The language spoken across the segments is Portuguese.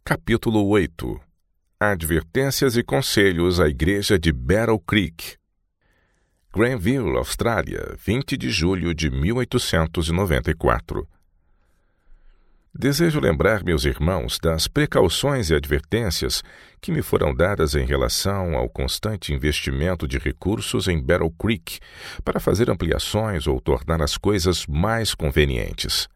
Capítulo 8. Advertências e conselhos à Igreja de Battle Creek. Granville, Austrália, 20 de julho de 1894. Desejo lembrar meus irmãos das precauções e advertências que me foram dadas em relação ao constante investimento de recursos em Battle Creek para fazer ampliações ou tornar as coisas mais convenientes.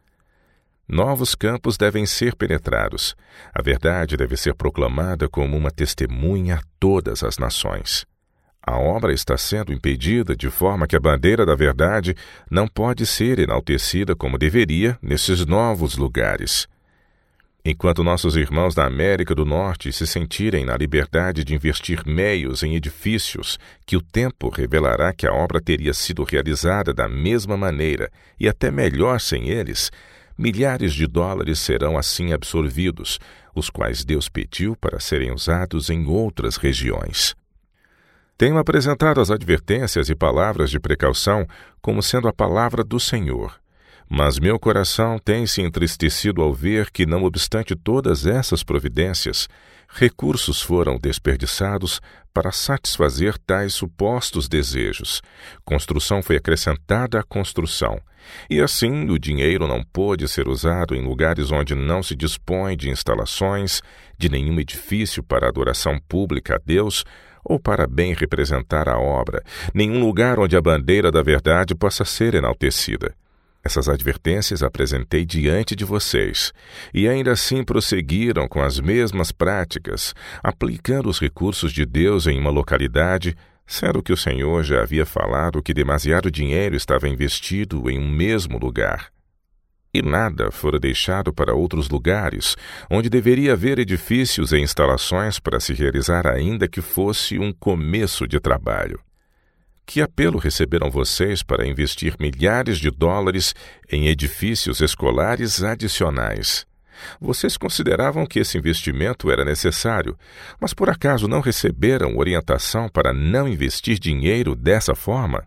Novos campos devem ser penetrados. A verdade deve ser proclamada como uma testemunha a todas as nações. A obra está sendo impedida de forma que a bandeira da verdade não pode ser enaltecida como deveria nesses novos lugares. Enquanto nossos irmãos da América do Norte se sentirem na liberdade de investir meios em edifícios que o tempo revelará que a obra teria sido realizada da mesma maneira e até melhor sem eles, milhares de dólares serão assim absorvidos, os quais Deus pediu para serem usados em outras regiões. Tenho apresentado as advertências e palavras de precaução como sendo a palavra do Senhor, mas meu coração tem se entristecido ao ver que, não obstante todas essas providências, recursos foram desperdiçados para satisfazer tais supostos desejos. Construção foi acrescentada à construção, e assim o dinheiro não pôde ser usado em lugares onde não se dispõe de instalações, de nenhum edifício para adoração pública a Deus ou para bem representar a obra, nenhum lugar onde a bandeira da verdade possa ser enaltecida. Essas advertências apresentei diante de vocês, e ainda assim prosseguiram com as mesmas práticas, aplicando os recursos de Deus em uma localidade, sendo que o Senhor já havia falado que demasiado dinheiro estava investido em um mesmo lugar. E nada fora deixado para outros lugares, onde deveria haver edifícios e instalações para se realizar, ainda que fosse um começo de trabalho. Que apelo receberam vocês para investir milhares de dólares em edifícios escolares adicionais? Vocês consideravam que esse investimento era necessário, mas por acaso não receberam orientação para não investir dinheiro dessa forma?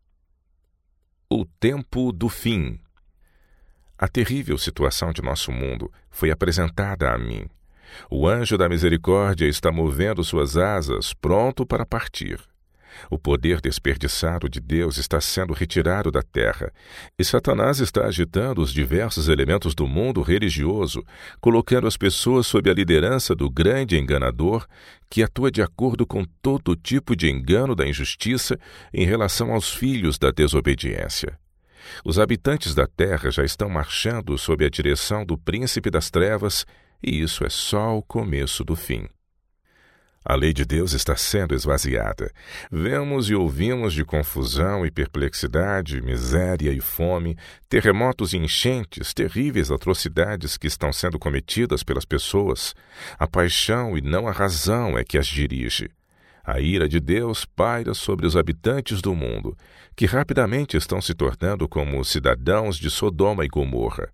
O tempo do fim. A terrível situação de nosso mundo foi apresentada a mim. O anjo da misericórdia está movendo suas asas, pronto para partir. O poder desperdiçado de Deus está sendo retirado da terra, e Satanás está agitando os diversos elementos do mundo religioso, colocando as pessoas sob a liderança do grande enganador, que atua de acordo com todo tipo de engano da injustiça em relação aos filhos da desobediência. Os habitantes da terra já estão marchando sob a direção do príncipe das trevas, e isso é só o começo do fim. A lei de Deus está sendo esvaziada. Vemos e ouvimos de confusão e perplexidade, miséria e fome, terremotos e enchentes, terríveis atrocidades que estão sendo cometidas pelas pessoas. A paixão e não a razão é que as dirige. A ira de Deus paira sobre os habitantes do mundo, que rapidamente estão se tornando como os cidadãos de Sodoma e Gomorra.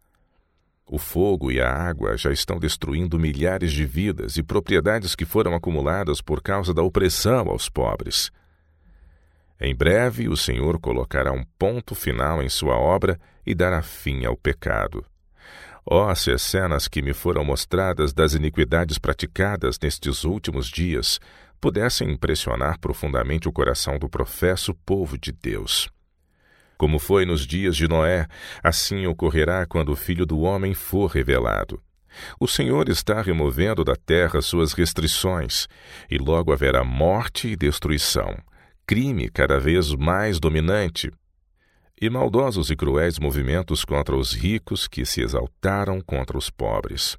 O fogo e a água já estão destruindo milhares de vidas e propriedades que foram acumuladas por causa da opressão aos pobres. Em breve, o Senhor colocará um ponto final em sua obra e dará fim ao pecado. Se as cenas que me foram mostradas das iniquidades praticadas nestes últimos dias pudessem impressionar profundamente o coração do professo povo de Deus. Como foi nos dias de Noé, assim ocorrerá quando o Filho do Homem for revelado. O Senhor está removendo da terra suas restrições, e logo haverá morte e destruição, crime cada vez mais dominante, e maldosos e cruéis movimentos contra os ricos que se exaltaram contra os pobres.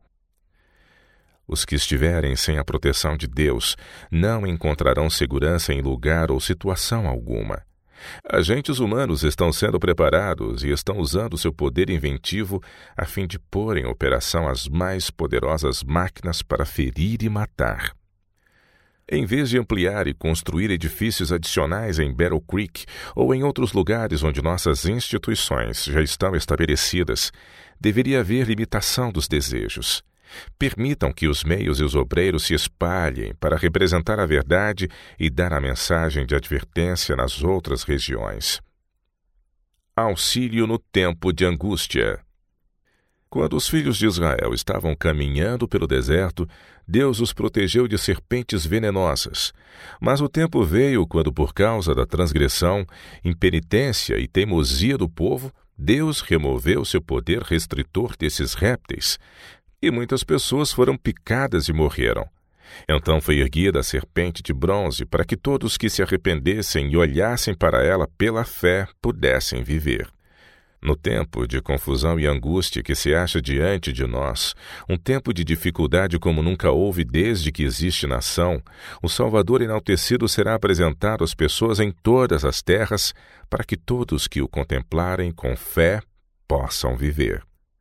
Os que estiverem sem a proteção de Deus não encontrarão segurança em lugar ou situação alguma. Agentes humanos estão sendo preparados e estão usando seu poder inventivo a fim de pôr em operação as mais poderosas máquinas para ferir e matar. Em vez de ampliar e construir edifícios adicionais em Battle Creek ou em outros lugares onde nossas instituições já estão estabelecidas, deveria haver limitação dos desejos. Permitam que os meios e os obreiros se espalhem para representar a verdade e dar a mensagem de advertência nas outras regiões. Auxílio no tempo de angústia. Quando os filhos de Israel estavam caminhando pelo deserto, Deus os protegeu de serpentes venenosas. Mas o tempo veio quando, por causa da transgressão, impenitência e teimosia do povo, Deus removeu seu poder restritor desses répteis, e muitas pessoas foram picadas e morreram. Então foi erguida a serpente de bronze para que todos que se arrependessem e olhassem para ela pela fé pudessem viver. No tempo de confusão e angústia que se acha diante de nós, um tempo de dificuldade como nunca houve desde que existe nação, o Salvador enaltecido será apresentado às pessoas em todas as terras, para que todos que o contemplarem com fé possam viver.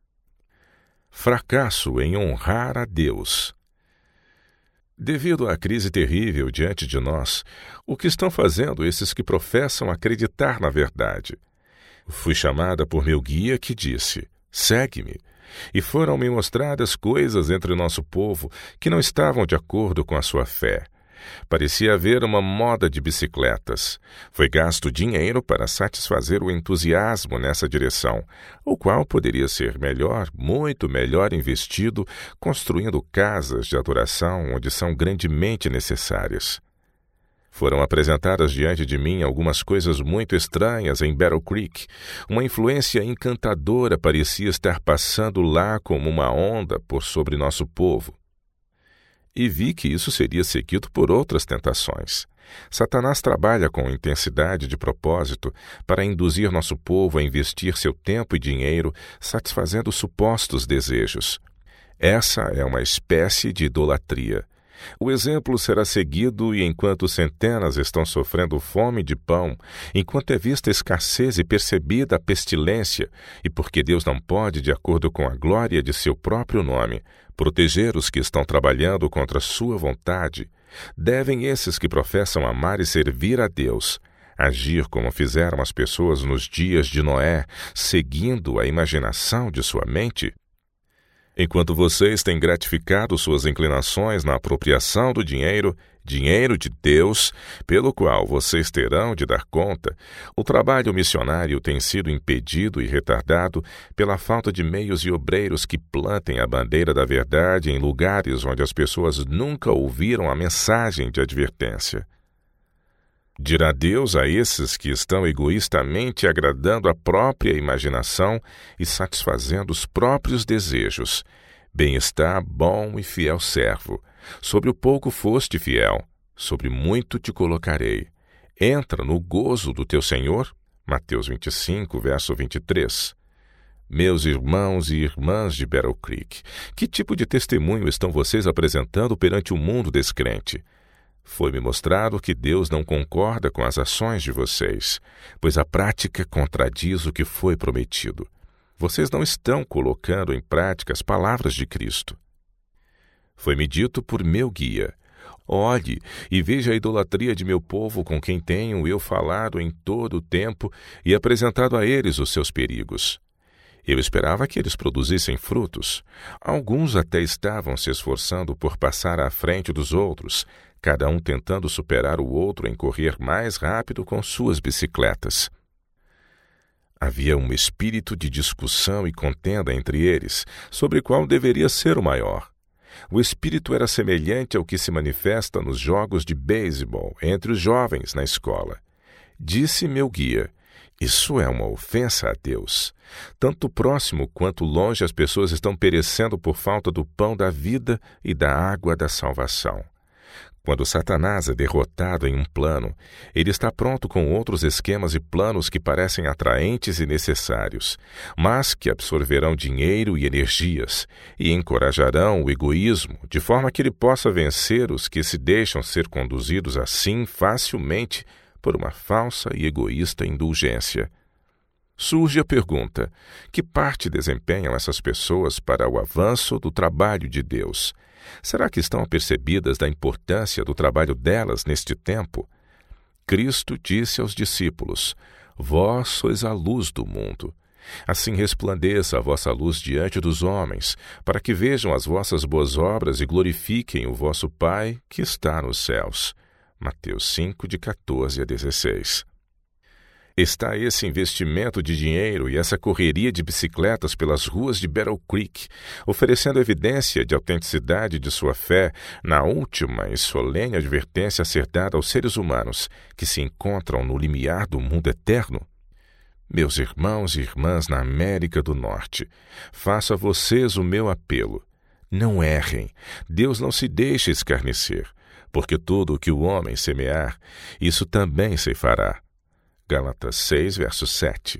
Fracasso em honrar a Deus. Devido à crise terrível diante de nós, o que estão fazendo esses que professam acreditar na verdade? Fui chamada por meu guia que disse: segue-me. E foram-me mostradas coisas entre o nosso povo que não estavam de acordo com a sua fé. Parecia haver uma moda de bicicletas. Foi gasto dinheiro para satisfazer o entusiasmo nessa direção, o qual poderia ser melhor, muito melhor investido, construindo casas de adoração onde são grandemente necessárias. Foram apresentadas diante de mim algumas coisas muito estranhas em Battle Creek. Uma influência encantadora parecia estar passando lá como uma onda por sobre nosso povo. E vi que isso seria seguido por outras tentações. Satanás trabalha com intensidade de propósito para induzir nosso povo a investir seu tempo e dinheiro satisfazendo supostos desejos. Essa é uma espécie de idolatria. O exemplo será seguido e enquanto centenas estão sofrendo fome de pão, enquanto é vista a escassez e percebida a pestilência, e porque Deus não pode, de acordo com a glória de seu próprio nome, proteger os que estão trabalhando contra sua vontade, devem esses que professam amar e servir a Deus agir como fizeram as pessoas nos dias de Noé, seguindo a imaginação de sua mente? Enquanto vocês têm gratificado suas inclinações na apropriação do dinheiro de Deus, pelo qual vocês terão de dar conta, o trabalho missionário tem sido impedido e retardado pela falta de meios e obreiros que plantem a bandeira da verdade em lugares onde as pessoas nunca ouviram a mensagem de advertência. Dirá Deus a esses que estão egoístamente agradando a própria imaginação e satisfazendo os próprios desejos: bem-estar, bom e fiel servo. Sobre o pouco foste fiel, sobre muito te colocarei. Entra no gozo do teu Senhor. Mateus 25, verso 23. Meus irmãos e irmãs de Battle Creek, que tipo de testemunho estão vocês apresentando perante o mundo descrente? Foi-me mostrado que Deus não concorda com as ações de vocês, pois a prática contradiz o que foi prometido. Vocês não estão colocando em prática as palavras de Cristo. Foi-me dito por meu guia: olhe e veja a idolatria de meu povo com quem tenho eu falado em todo o tempo e apresentado a eles os seus perigos. Eu esperava que eles produzissem frutos. Alguns até estavam se esforçando por passar à frente dos outros, cada um tentando superar o outro em correr mais rápido com suas bicicletas. Havia um espírito de discussão e contenda entre eles, sobre qual deveria ser o maior. O espírito era semelhante ao que se manifesta nos jogos de beisebol entre os jovens na escola. Disse meu guia: isso é uma ofensa a Deus. Tanto próximo quanto longe as pessoas estão perecendo por falta do pão da vida e da água da salvação. Quando Satanás é derrotado em um plano, ele está pronto com outros esquemas e planos que parecem atraentes e necessários, mas que absorverão dinheiro e energias e encorajarão o egoísmo, de forma que ele possa vencer os que se deixam ser conduzidos assim facilmente por uma falsa e egoísta indulgência. Surge a pergunta: que parte desempenham essas pessoas para o avanço do trabalho de Deus? Será que estão apercebidas da importância do trabalho delas neste tempo? Cristo disse aos discípulos: vós sois a luz do mundo. Assim resplandeça a vossa luz diante dos homens, para que vejam as vossas boas obras e glorifiquem o vosso Pai que está nos céus. Mateus 5, de 14 a 16. Está esse investimento de dinheiro e essa correria de bicicletas pelas ruas de Battle Creek, oferecendo evidência de autenticidade de sua fé na última e solene advertência a ser dada aos seres humanos que se encontram no limiar do mundo eterno? Meus irmãos e irmãs na América do Norte, faço a vocês o meu apelo. Não errem. Deus não se deixa escarnecer, porque tudo o que o homem semear, isso também ceifará. Gálatas 6, verso 7.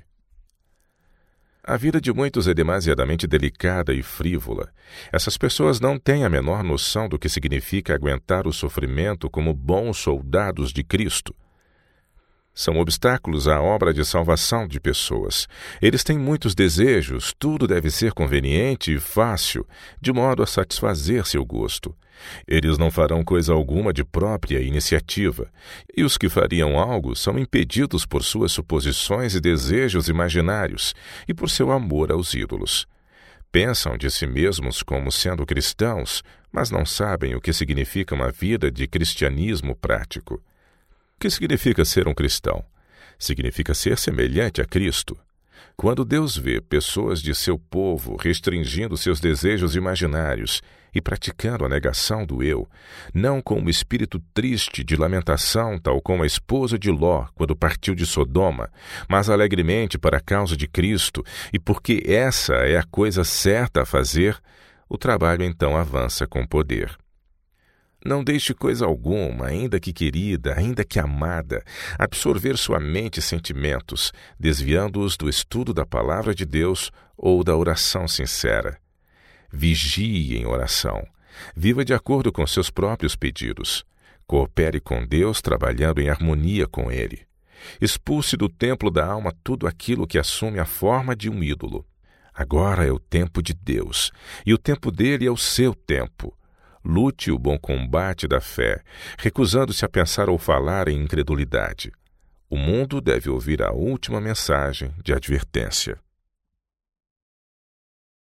A vida de muitos é demasiadamente delicada e frívola. Essas pessoas não têm a menor noção do que significa aguentar o sofrimento como bons soldados de Cristo. São obstáculos à obra de salvação de pessoas. Eles têm muitos desejos, tudo deve ser conveniente e fácil, de modo a satisfazer seu gosto. Eles não farão coisa alguma de própria iniciativa, e os que fariam algo são impedidos por suas suposições e desejos imaginários e por seu amor aos ídolos. Pensam de si mesmos como sendo cristãos, mas não sabem o que significa uma vida de cristianismo prático. O que significa ser um cristão? Significa ser semelhante a Cristo. Quando Deus vê pessoas de seu povo restringindo seus desejos imaginários e praticando a negação do eu, não com um espírito triste de lamentação, tal como a esposa de Ló quando partiu de Sodoma, mas alegremente para a causa de Cristo, e porque essa é a coisa certa a fazer, o trabalho então avança com poder. Não deixe coisa alguma, ainda que querida, ainda que amada, absorver sua mente e sentimentos, desviando-os do estudo da palavra de Deus ou da oração sincera. Vigie em oração. Viva de acordo com seus próprios pedidos. Coopere com Deus, trabalhando em harmonia com Ele. Expulse do templo da alma tudo aquilo que assume a forma de um ídolo. Agora é o tempo de Deus, e o tempo dele é o seu tempo. Lute o bom combate da fé, recusando-se a pensar ou falar em incredulidade. O mundo deve ouvir a última mensagem de advertência.